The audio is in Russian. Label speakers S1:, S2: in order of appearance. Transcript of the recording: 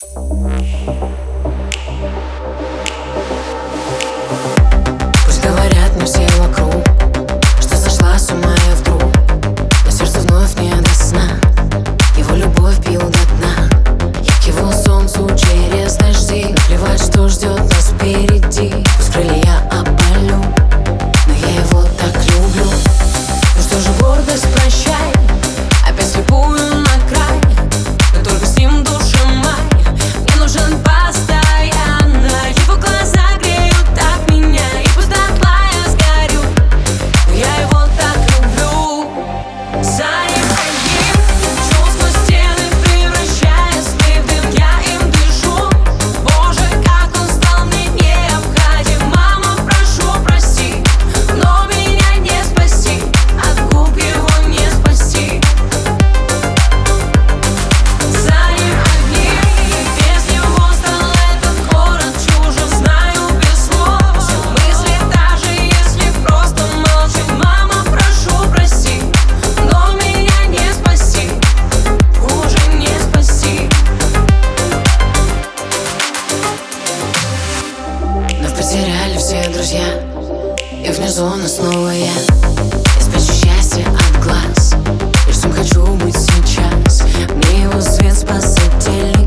S1: Пусть говорят мне все вокруг, что сошла с ума я вдруг, но сердце вновь не до сна. Его любовь пил до дна. Я к его солнцу через дожди. Наплевать, что ждет нас впереди. Пусть крылья опалю, но я его так люблю. Ну что же, гордость, прощай, опять слепую на край. Но только с ним душа моя, мне нужен постоянно. Его глаза греют так меня, и пусть дотла я сгорю, но я его так люблю. За ним одним лечу сквозь стены, превращаясь в дым. Я им дышу. Боже, как он стал мне необходим. Мама, прошу, прости, но меня не спасти, от губ его не спасти. За ним одним, без него стал этот город чужим. Знаю без слов все мысли, даже если просто молчим. Мама, прошу, прости, но меня не спасти, уже не спасти. Нас потеряли все друзья, и внизу нас снова я. Я спрячу счастье от глаз, лишь с ним хочу быть сейчас. Мне его свет спасатель.